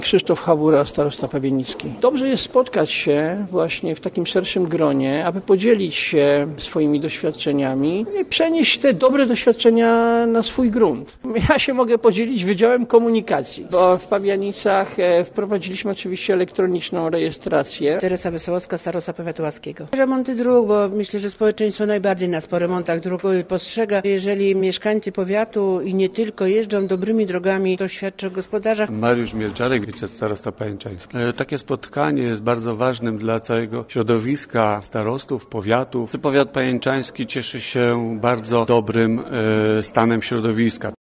Krzysztof Habura, starosta pawienicki. Dobrze jest spotkać się właśnie w takim szerszym gronie, aby podzielić się swoimi doświadczeniami i przenieść te dobre doświadczenia na swój grunt. Ja się mogę podzielić Wydziałem Komunikacji, bo w Pabianicach wprowadziliśmy oczywiście elektroniczną rejestrację. Teresa Wesołowska, starosta powiatu łaskiego. Remonty dróg, bo myślę, że społeczeństwo najbardziej nas po remontach dróg postrzega. Jeżeli mieszkańcy powiatu i nie tylko jeżdżą dobrymi drogami, to świadczy o gospodarzach. Mariusz Mielczarek, wicestarosta pajęczański. Takie spotkanie jest bardzo ważnym dla całego środowiska starostów, powiatów. Powiat pajęczański cieszy się bardzo dobrym stanem środowiska.